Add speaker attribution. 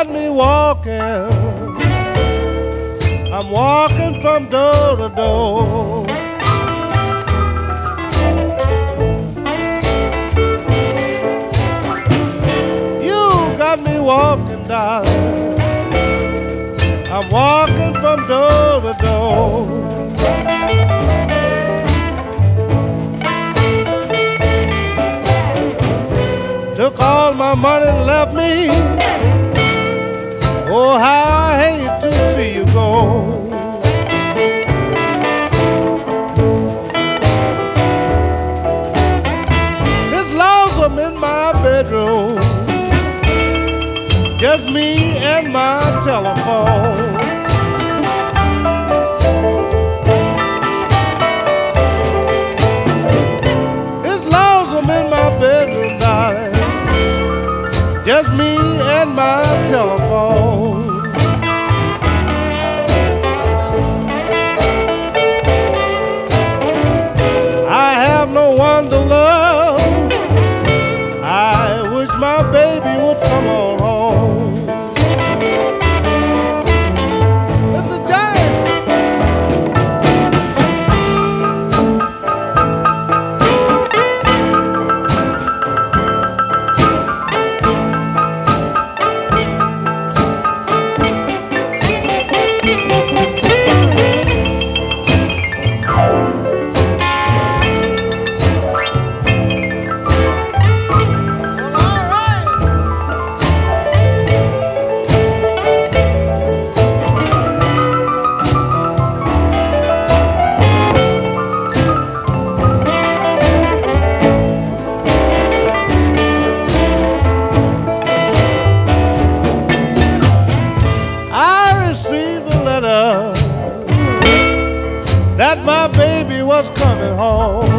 Speaker 1: got me walking. I'm walking from door to door. You got me walking, darling. I'm walking from door to door. Took all my money and left me. Oh, how I hate to see you go. It's lonesome in my bedroom, just me and my telephone. It's lonesome in my bedroom, darling, just me and my telephone. I have no one to love. I wish my baby would come on home. Mr. James. That my baby was coming home.